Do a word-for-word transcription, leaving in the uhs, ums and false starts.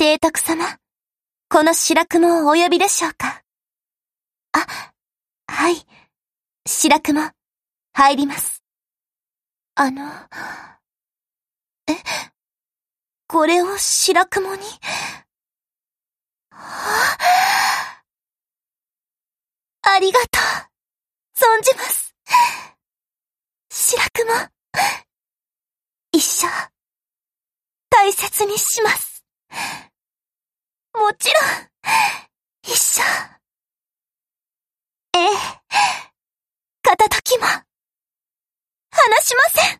提督様、この白雲お呼びでしょうか。あ、はい。白雲、入ります。あの、え、これを白雲に、はあ、ありがとう、存じます。白雲、一生、大切にします。もちろん、一生。ええ、片時も、離しません。